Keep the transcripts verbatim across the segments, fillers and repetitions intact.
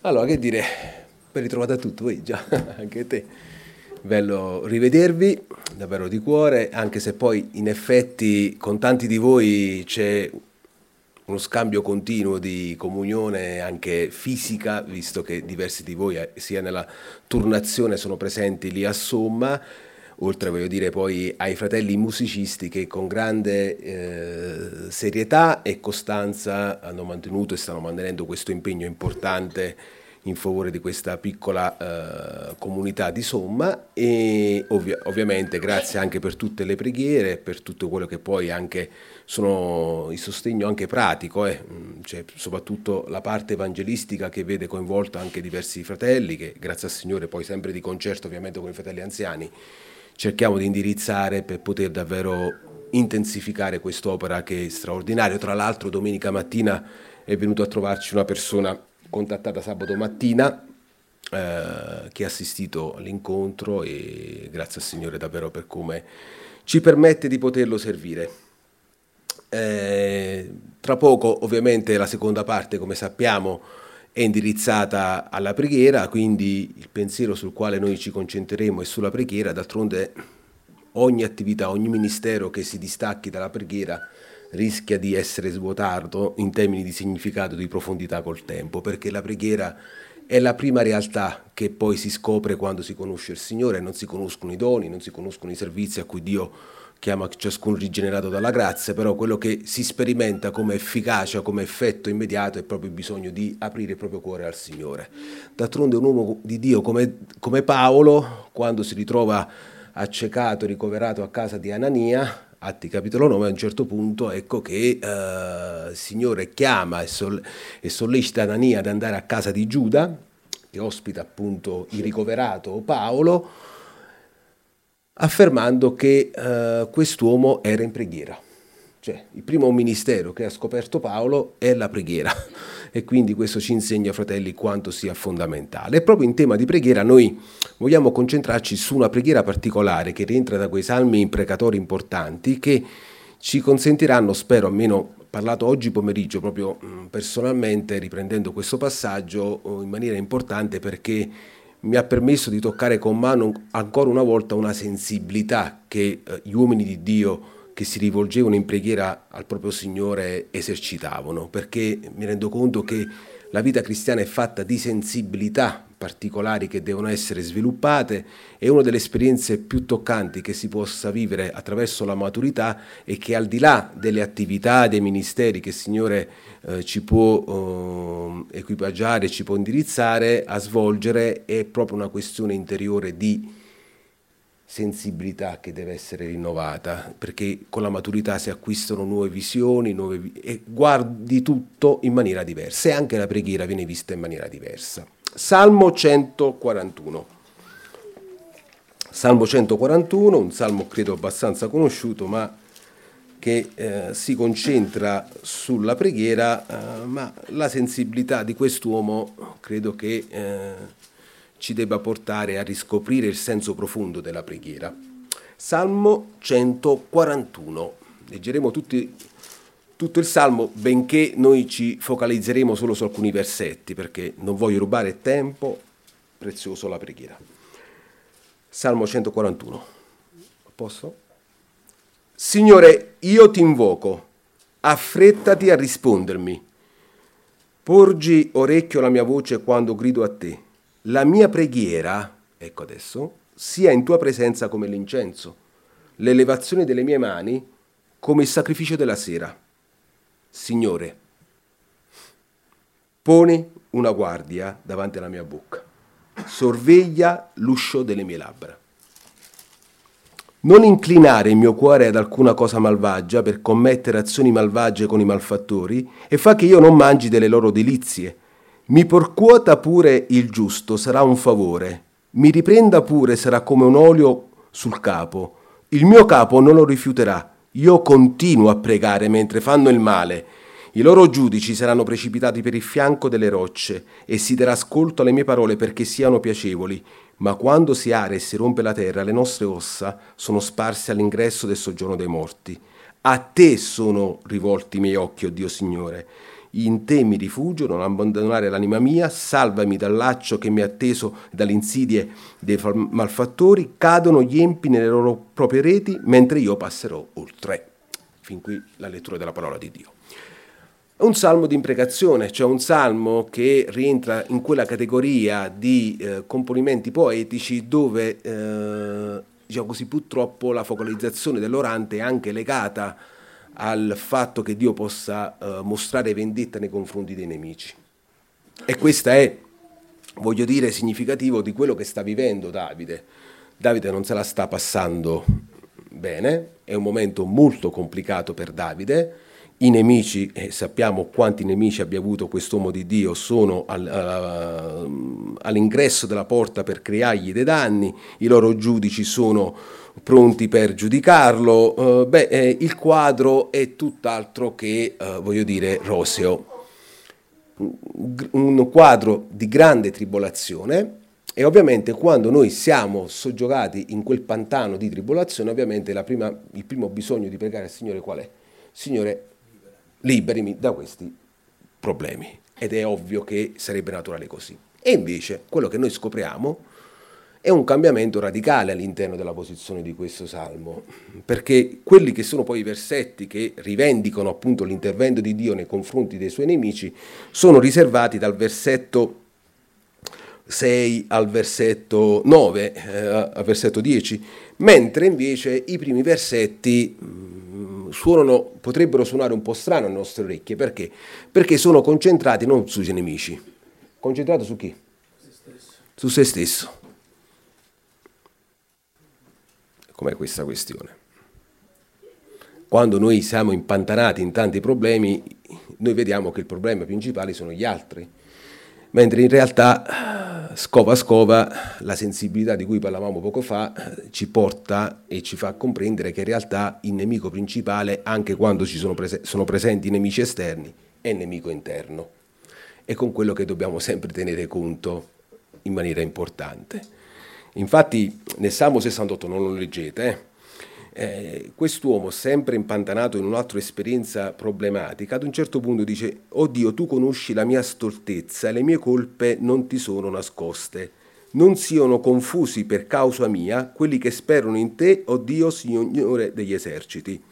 Allora, che dire, ben ritrovata a tutti, voi già, anche te. Bello rivedervi, davvero di cuore, anche se poi in effetti con tanti di voi c'è uno scambio continuo di comunione anche fisica, visto che diversi di voi, eh, sia nella turnazione, sono presenti lì a Somma, oltre voglio dire poi ai fratelli musicisti che con grande eh, serietà e costanza hanno mantenuto e stanno mantenendo questo impegno importante in favore di questa piccola eh, comunità di Somma e ovvia- ovviamente grazie anche per tutte le preghiere, per tutto quello che poi anche sono il sostegno anche pratico, eh. Mm, cioè, soprattutto la parte evangelistica che vede coinvolto anche diversi fratelli che grazie al Signore poi sempre di concerto ovviamente con i fratelli anziani cerchiamo di indirizzare per poter davvero intensificare quest'opera che è straordinaria. Tra l'altro domenica mattina è venuto a trovarci una persona contattata sabato mattina eh, che ha assistito all'incontro e grazie al Signore davvero per come ci permette di poterlo servire. Eh, tra poco ovviamente la seconda parte, come sappiamo, è indirizzata alla preghiera, quindi il pensiero sul quale noi ci concentreremo è sulla preghiera. D'altronde ogni attività, ogni ministero che si distacchi dalla preghiera rischia di essere svuotato in termini di significato, di profondità col tempo, perché la preghiera è la prima realtà che poi si scopre quando si conosce il Signore, non si conoscono i doni, non si conoscono i servizi a cui Dio chiama ciascun rigenerato dalla grazia, però quello che si sperimenta come efficacia, come effetto immediato è proprio il bisogno di aprire il proprio cuore al Signore. D'altronde un uomo di Dio come, come Paolo, quando si ritrova accecato, ricoverato a casa di Anania, Atti capitolo nove, a un certo punto ecco che eh, il Signore chiama e, sol- e sollecita Anania ad andare a casa di Giuda, che ospita appunto il ricoverato Paolo, affermando che eh, quest'uomo era in preghiera. Cioè, il primo ministero che ha scoperto Paolo è la preghiera e quindi questo ci insegna, fratelli, quanto sia fondamentale. E proprio in tema di preghiera noi vogliamo concentrarci su una preghiera particolare che rientra da quei salmi imprecatori importanti che ci consentiranno, spero, almeno parlato oggi pomeriggio, proprio mh, personalmente, riprendendo questo passaggio in maniera importante perché mi ha permesso di toccare con mano ancora una volta una sensibilità che eh, gli uomini di Dio che si rivolgevano in preghiera al proprio Signore esercitavano, perché mi rendo conto che la vita cristiana è fatta di sensibilità particolari che devono essere sviluppate e una delle esperienze più toccanti che si possa vivere attraverso la maturità è che al di là delle attività, dei ministeri che il Signore eh, ci può eh, equipaggiare, ci può indirizzare a svolgere, è proprio una questione interiore di sensibilità che deve essere rinnovata, perché con la maturità si acquistano nuove visioni, nuove vi- e guardi tutto in maniera diversa e anche la preghiera viene vista in maniera diversa. Salmo centoquarantuno. Salmo centoquarantuno, un salmo credo abbastanza conosciuto, ma che eh, si concentra sulla preghiera, eh, ma la sensibilità di quest'uomo credo che eh, ci debba portare a riscoprire il senso profondo della preghiera. Salmo centoquarantuno. Leggeremo tutti, tutto il Salmo, benché noi ci focalizzeremo solo su alcuni versetti, perché non voglio rubare tempo prezioso alla preghiera. Salmo centoquarantuno. Posso? Signore, io ti invoco, affrettati a rispondermi. Porgi orecchio alla mia voce quando grido a te. La mia preghiera, ecco adesso, sia in tua presenza come l'incenso, l'elevazione delle mie mani come il sacrificio della sera. Signore, poni una guardia davanti alla mia bocca, sorveglia l'uscio delle mie labbra. Non inclinare il mio cuore ad alcuna cosa malvagia per commettere azioni malvagie con i malfattori e fa che io non mangi delle loro delizie. Mi percuota pure il giusto, sarà un favore. Mi riprenda pure, sarà come un olio sul capo. Il mio capo non lo rifiuterà. Io continuo a pregare mentre fanno il male. I loro giudici saranno precipitati per il fianco delle rocce e si darà ascolto alle mie parole perché siano piacevoli. Ma quando si ara e si rompe la terra, le nostre ossa sono sparse all'ingresso del soggiorno dei morti. A te sono rivolti i miei occhi, o Dio Signore. in te mi rifugio, non abbandonare l'anima mia, salvami dal laccio che mi ha atteso, dalle insidie dei malfattori, cadono gli empi nelle loro proprie reti, mentre io passerò oltre. Fin qui la lettura della parola di Dio. È un salmo di imprecazione, cioè un salmo che rientra in quella categoria di eh, componimenti poetici dove, eh, diciamo così, purtroppo la focalizzazione dell'orante è anche legata al fatto che Dio possa eh, mostrare vendetta nei confronti dei nemici. E questo è, voglio dire, significativo di quello che sta vivendo Davide. Davide non se la sta passando bene, è un momento molto complicato per Davide. I nemici, e sappiamo quanti nemici abbia avuto quest'uomo di Dio, sono al, uh, all'ingresso della porta per creargli dei danni, i loro giudici sono pronti per giudicarlo. Uh, beh, eh, il quadro è tutt'altro che, uh, voglio dire, roseo. Un quadro di grande tribolazione, e ovviamente quando noi siamo soggiogati in quel pantano di tribolazione, ovviamente la prima, il primo bisogno di pregare al Signore qual è? Signore, liberimi da questi problemi. Ed è ovvio che sarebbe naturale così. E invece quello che noi scopriamo è un cambiamento radicale all'interno della posizione di questo salmo, perché quelli che sono poi i versetti che rivendicano appunto l'intervento di Dio nei confronti dei suoi nemici sono riservati dal versetto sei al versetto nove, eh, al versetto dieci, mentre invece i primi versetti mh, suonano, potrebbero suonare un po' strano alle nostre orecchie. Perché? Perché sono concentrati non sui nemici, concentrati su chi? Se stesso. Su se stesso. Com'è questa questione? Quando noi siamo impantanati in tanti problemi, noi vediamo che il problema principale sono gli altri, mentre in realtà scova scova la sensibilità di cui parlavamo poco fa ci porta e ci fa comprendere che in realtà il nemico principale, anche quando ci sono, prese- sono presenti i nemici esterni, è il nemico interno. E con quello che dobbiamo sempre tenere conto in maniera importante. Infatti nel Salmo sessantotto, non lo leggete, eh? Eh, quest'uomo, sempre impantanato in un'altra esperienza problematica, ad un certo punto dice: «Oh Dio, tu conosci la mia stoltezza e le mie colpe non ti sono nascoste. Non siano confusi per causa mia quelli che sperano in te, oh Dio, Signore degli eserciti.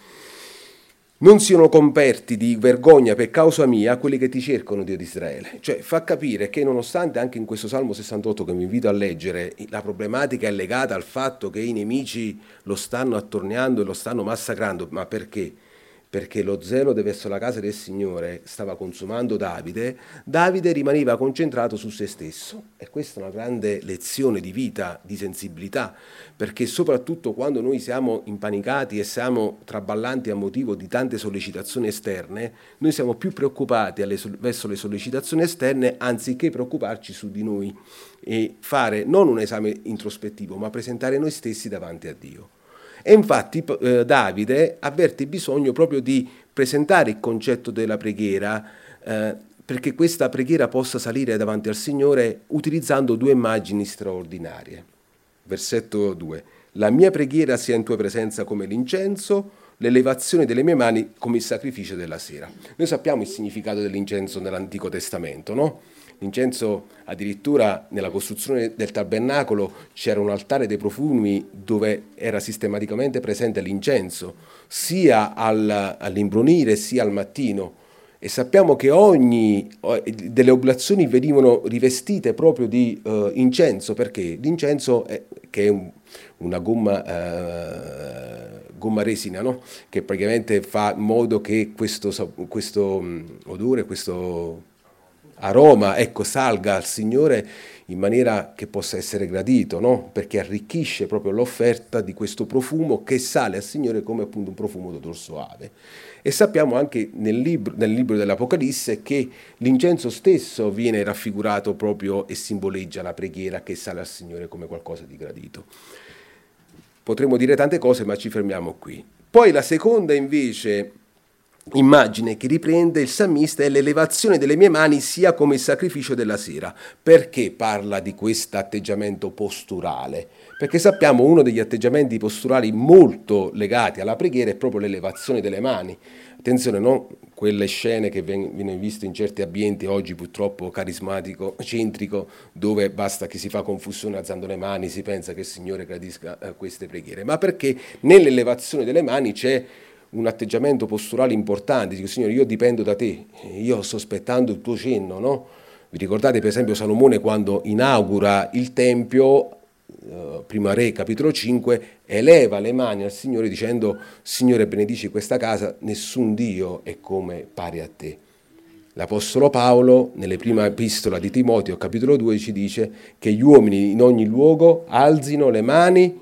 Non siano coperti di vergogna per causa mia quelli che ti cercano, Dio di Israele». Cioè fa capire che nonostante anche in questo Salmo sessantotto, che vi invito a leggere, la problematica è legata al fatto che i nemici lo stanno attorniando e lo stanno massacrando. Ma perché? Perché lo zelo verso la casa del Signore stava consumando Davide. Davide rimaneva concentrato su se stesso, e questa è una grande lezione di vita, di sensibilità, perché soprattutto quando noi siamo impanicati e siamo traballanti a motivo di tante sollecitazioni esterne, noi siamo più preoccupati alle, verso le sollecitazioni esterne anziché preoccuparci su di noi e fare non un esame introspettivo, ma presentare noi stessi davanti a Dio. E infatti eh, Davide avverte bisogno proprio di presentare il concetto della preghiera, eh, perché questa preghiera possa salire davanti al Signore utilizzando due immagini straordinarie. Versetto due. La mia preghiera sia in tua presenza come l'incenso, l'elevazione delle mie mani come il sacrificio della sera. Noi sappiamo il significato dell'incenso nell'Antico Testamento, no? L'incenso, addirittura nella costruzione del tabernacolo c'era un altare dei profumi dove era sistematicamente presente l'incenso, sia al, all'imbrunire sia al mattino. E sappiamo che ogni delle oblazioni venivano rivestite proprio di uh, incenso, perché l'incenso, è, che è un, una gomma, uh, gomma resina, no? Che praticamente fa in modo che questo, questo um, odore, questo aroma, ecco, salga al Signore in maniera che possa essere gradito, no? Perché arricchisce proprio l'offerta di questo profumo che sale al Signore come appunto un profumo d'odor soave. E sappiamo anche nel libro, nel libro dell'Apocalisse che l'incenso stesso viene raffigurato proprio e simboleggia la preghiera che sale al Signore come qualcosa di gradito. Potremmo dire tante cose, ma ci fermiamo qui. Poi la seconda invece immagine che riprende il salmista è l'elevazione delle mie mani sia come il sacrificio della sera. Perché parla di questo atteggiamento posturale? Perché sappiamo uno degli atteggiamenti posturali molto legati alla preghiera è proprio l'elevazione delle mani. Attenzione, non quelle scene che viene viste in certi ambienti oggi purtroppo carismatico, centrico, dove basta che si fa confusione alzando le mani, si pensa che il Signore gradisca eh, queste preghiere, ma perché nell'elevazione delle mani c'è un atteggiamento posturale importante. Dico, Signore, io dipendo da te, io sto aspettando il tuo cenno, no? Vi ricordate per esempio Salomone quando inaugura il Tempio, Uh, prima Re capitolo cinque, eleva le mani al Signore dicendo: Signore, benedici questa casa, nessun Dio è come pari a te. L'Apostolo Paolo nelle prime epistola di Timoteo capitolo due ci dice che gli uomini in ogni luogo alzino le mani,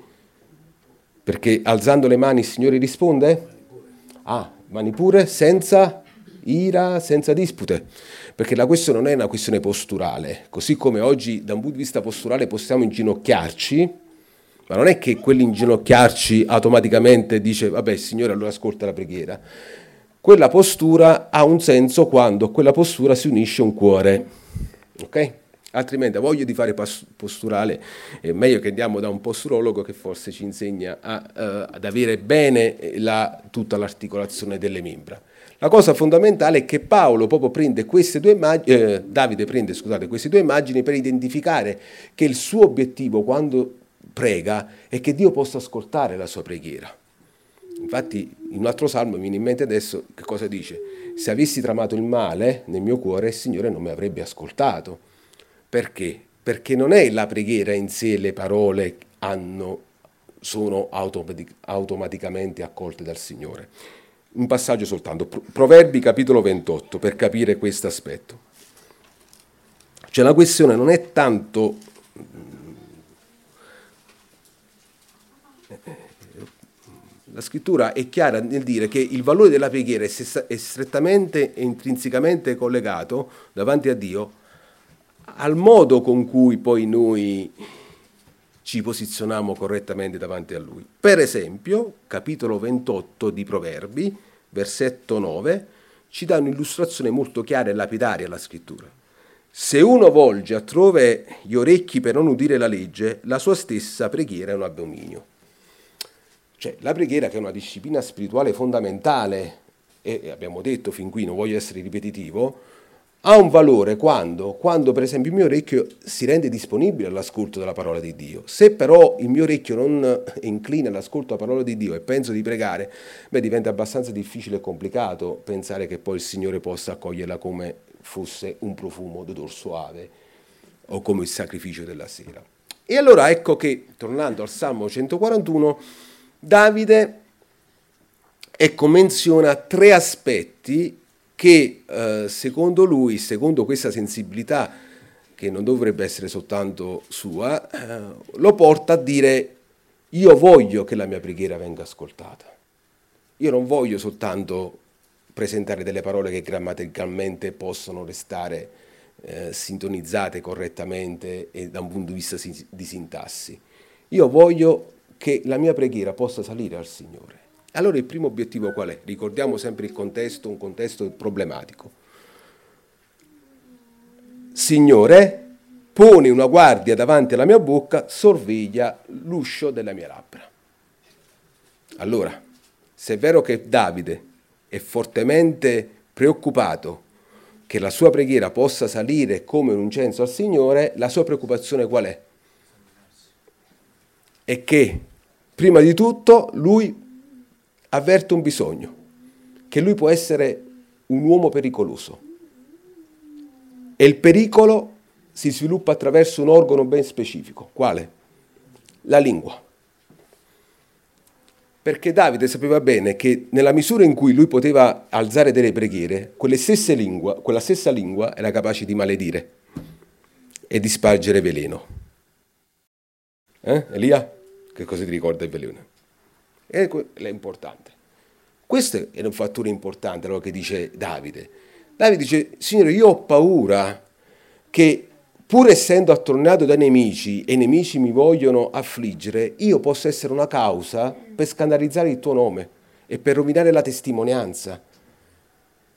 perché alzando le mani il Signore risponde? Ah, mani pure, senza ira, senza dispute, perché la questione non è una questione posturale, così come oggi da un punto di vista posturale possiamo inginocchiarci, ma non è che quell'inginocchiarci automaticamente dice vabbè Signore allora ascolta la preghiera. Quella postura ha un senso quando a quella postura si unisce un cuore, ok? Altrimenti a voglia di fare posturale è meglio che andiamo da un posturologo che forse ci insegna a, uh, ad avere bene la, tutta l'articolazione delle membra. La cosa fondamentale è che Paolo proprio prende queste due immagini, eh, Davide prende scusate, queste due immagini per identificare che il suo obiettivo quando prega è che Dio possa ascoltare la sua preghiera. Infatti in un altro salmo mi viene in mente adesso che cosa dice: se avessi tramato il male nel mio cuore il Signore non mi avrebbe ascoltato. Perché? Perché non è la preghiera in sé, le parole hanno, sono automatic- automaticamente accolte dal Signore. Un passaggio soltanto, Proverbi capitolo ventotto, per capire questo aspetto. Cioè la questione non è tanto la scrittura è chiara nel dire che il valore della preghiera è strettamente e intrinsecamente collegato davanti a Dio al modo con cui poi noi ci posizioniamo correttamente davanti a Lui. Per esempio, capitolo ventotto di Proverbi, versetto nove, ci dà un'illustrazione molto chiara e lapidaria alla scrittura. Se uno volge altrove gli orecchi per non udire la legge, la sua stessa preghiera è un abominio. Cioè, la preghiera, che è una disciplina spirituale fondamentale, e abbiamo detto fin qui, non voglio essere ripetitivo, ha un valore quando, quando per esempio il mio orecchio si rende disponibile all'ascolto della parola di Dio. Se però il mio orecchio non è incline all'ascolto della parola di Dio e penso di pregare, beh, diventa abbastanza difficile e complicato pensare che poi il Signore possa accoglierla come fosse un profumo d'odor soave o come il sacrificio della sera. E allora ecco che, tornando al Salmo centoquarantuno, Davide ecco, menziona tre aspetti che eh, secondo lui, secondo questa sensibilità che non dovrebbe essere soltanto sua, eh, lo porta a dire: io voglio che la mia preghiera venga ascoltata. Io non voglio soltanto presentare delle parole che grammaticalmente possono restare eh, sintonizzate correttamente e da un punto di vista di sintassi. Io voglio che la mia preghiera possa salire al Signore. Allora il primo obiettivo qual è? Ricordiamo sempre il contesto, un contesto problematico. Signore, poni una guardia davanti alla mia bocca, sorveglia l'uscio della mia labbra. Allora, se è vero che Davide è fortemente preoccupato che la sua preghiera possa salire come un incenso al Signore, la sua preoccupazione qual è? È che, prima di tutto, lui avverte un bisogno, che lui può essere un uomo pericoloso. E il pericolo si sviluppa attraverso un organo ben specifico. Quale? La lingua. Perché Davide sapeva bene che nella misura in cui lui poteva alzare delle preghiere, quelle stesse lingua, quella stessa lingua era capace di maledire e di spargere veleno. Eh, Elia? Che cosa ti ricorda il veleno? È importante. Questo è un fattore importante, allora, che dice Davide. Davide dice: Signore, io ho paura che, pur essendo attorniato da nemici e i nemici mi vogliono affliggere, io possa essere una causa per scandalizzare il tuo nome e per rovinare la testimonianza.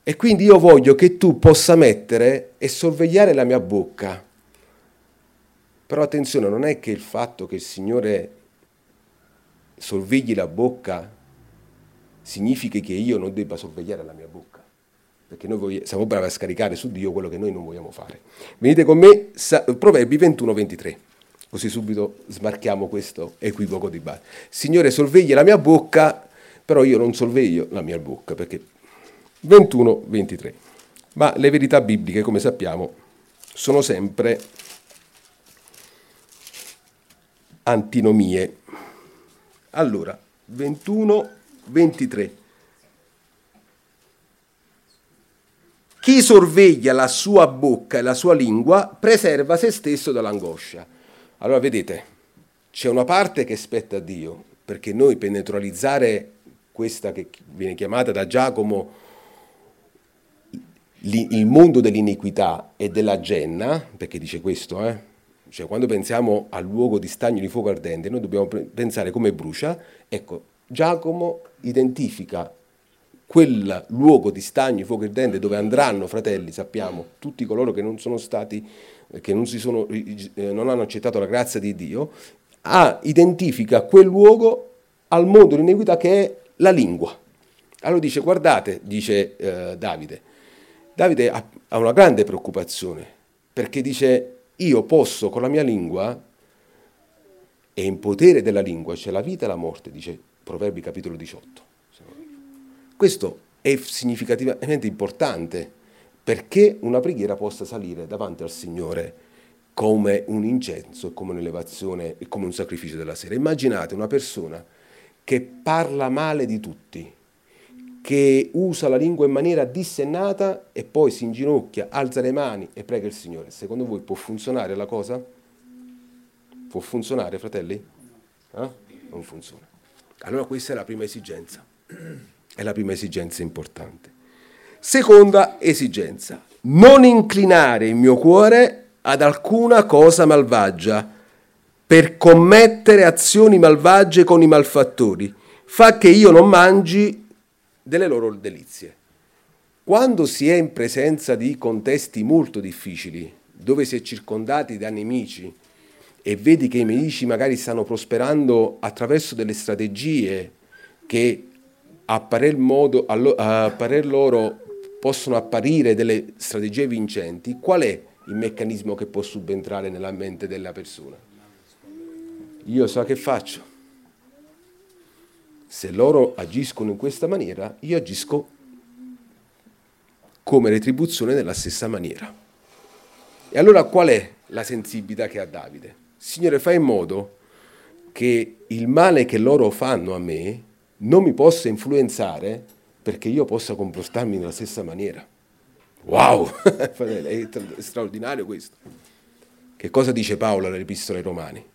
E quindi io voglio che tu possa mettere e sorvegliare la mia bocca. Però attenzione, non è che il fatto che il Signore sorvegli la bocca significa che io non debba sorvegliare la mia bocca. Perché noi vogliamo, siamo bravi a scaricare su Dio quello che noi non vogliamo fare. Venite con me, Proverbi ventuno ventitré, così subito smarchiamo questo equivoco di base. Signore, sorveglia la mia bocca, però io non sorveglio la mia bocca, perché ventuno ventitré. Ma le verità bibliche, come sappiamo, sono sempre antinomie. Allora, ventuno ventitré. Chi sorveglia la sua bocca e la sua lingua preserva se stesso dall'angoscia. Allora vedete, c'è una parte che spetta a Dio, perché noi per neutralizzare questa che viene chiamata da Giacomo il mondo dell'iniquità e della genna, perché dice questo, eh? Cioè quando pensiamo al luogo di stagno di fuoco ardente, noi dobbiamo pensare come brucia. Ecco, Giacomo identifica quel luogo di stagno di fuoco ardente dove andranno, fratelli, sappiamo, tutti coloro che non sono stati, che non, si sono, eh, non hanno accettato la grazia di Dio, ah, identifica quel luogo al mondo dell'iniquità che è la lingua. Allora dice, guardate, dice eh, Davide, Davide ha, ha una grande preoccupazione, perché dice, io posso con la mia lingua, e in potere della lingua c'è la vita e la morte, dice Proverbi capitolo diciotto. Questo è significativamente importante perché una preghiera possa salire davanti al Signore come un incenso, come un'elevazione e come un sacrificio della sera. Immaginate una persona che parla male di tutti, che usa la lingua in maniera dissennata e poi si inginocchia, alza le mani e prega il Signore. Secondo voi può funzionare la cosa? Può funzionare, fratelli? Eh? Non funziona. Allora questa è la prima esigenza. È la prima esigenza importante. Seconda esigenza, non inclinare il mio cuore ad alcuna cosa malvagia per commettere azioni malvagie con i malfattori. Fa che io non mangi delle loro delizie. Quando si è in presenza di contesti molto difficili, dove si è circondati da nemici e vedi che i nemici magari stanno prosperando attraverso delle strategie che a parer, modo, a parer loro possono apparire delle strategie vincenti, qual è il meccanismo che può subentrare nella mente della persona? Io so che faccio. Se loro agiscono in questa maniera, io agisco come retribuzione nella stessa maniera. E allora qual è la sensibilità che ha Davide? Signore, fai in modo che il male che loro fanno a me non mi possa influenzare perché io possa comportarmi nella stessa maniera. Wow! È straordinario questo. Che cosa dice Paolo nell'Epistola ai Romani?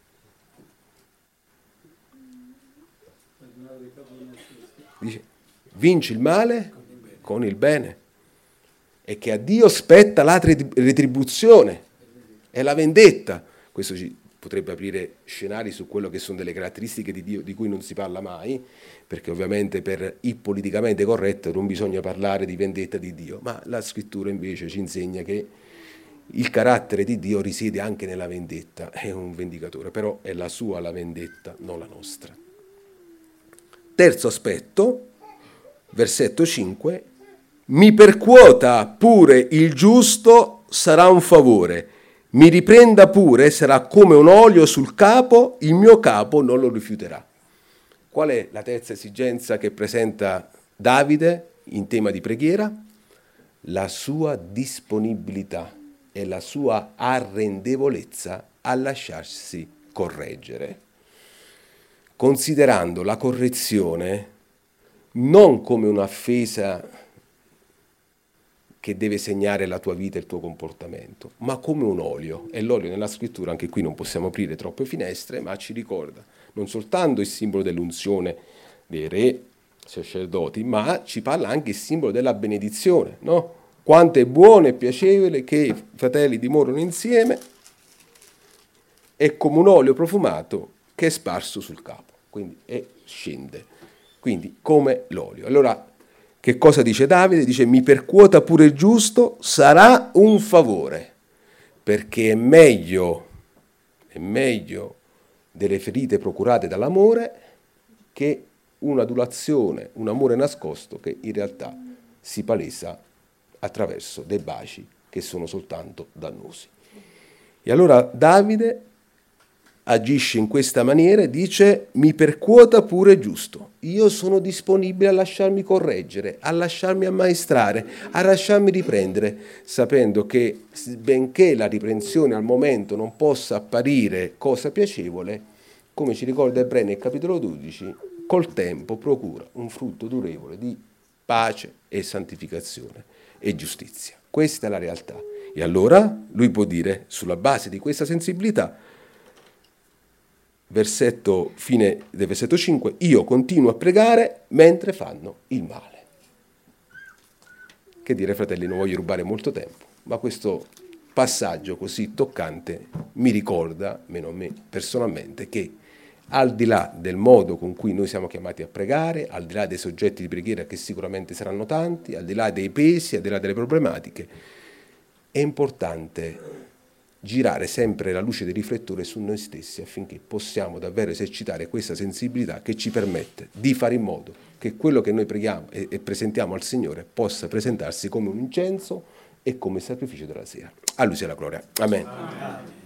Dice, vinci il male con il bene. E che a Dio spetta la retribuzione e la vendetta. Questo ci potrebbe aprire scenari su quello che sono delle caratteristiche di Dio di cui non si parla mai, perché ovviamente per il politicamente corretto non bisogna parlare di vendetta di Dio, ma la scrittura invece ci insegna che il carattere di Dio risiede anche nella vendetta, è un vendicatore, però è la sua la vendetta, non la nostra. Terzo aspetto, versetto cinque, mi percuota pure il giusto, sarà un favore. Mi riprenda pure, sarà come un olio sul capo, il mio capo non lo rifiuterà. Qual è la terza esigenza che presenta Davide in tema di preghiera? La sua disponibilità e la sua arrendevolezza a lasciarsi correggere, considerando la correzione non come un'offesa che deve segnare la tua vita e il tuo comportamento, ma come un olio. E l'olio nella scrittura, anche qui non possiamo aprire troppe finestre, ma ci ricorda non soltanto il simbolo dell'unzione dei re, sacerdoti, ma ci parla anche il simbolo della benedizione, no? Quanto è buono e piacevole che i fratelli dimorano insieme, è come un olio profumato che è sparso sul capo, quindi e scende, quindi come l'olio. Allora Che cosa dice Davide? Dice: mi percuota pure il giusto, sarà un favore, perché è meglio, è meglio delle ferite procurate dall'amore che un'adulazione, un amore nascosto che in realtà si palesa attraverso dei baci che sono soltanto dannosi. E allora Davide agisce in questa maniera e dice: mi percuota pure giusto, io sono disponibile a lasciarmi correggere, a lasciarmi ammaestrare, a lasciarmi riprendere, sapendo che benché la riprensione al momento non possa apparire cosa piacevole, come ci ricorda Ebrei nel capitolo dodici, col tempo procura un frutto durevole di pace e santificazione e giustizia. Questa è la realtà. E allora lui può dire, sulla base di questa sensibilità, versetto, fine del versetto cinque, io continuo a pregare mentre fanno il male. Che dire, fratelli, non voglio rubare molto tempo, ma questo passaggio così toccante mi ricorda, meno a me personalmente, che al di là del modo con cui noi siamo chiamati a pregare, al di là dei soggetti di preghiera che sicuramente saranno tanti, al di là dei pesi, al di là delle problematiche, è importante girare sempre la luce del riflettore su noi stessi affinché possiamo davvero esercitare questa sensibilità che ci permette di fare in modo che quello che noi preghiamo e, e presentiamo al Signore possa presentarsi come un incenso e come sacrificio della sera. A Lui sia la gloria. Amen. Amen.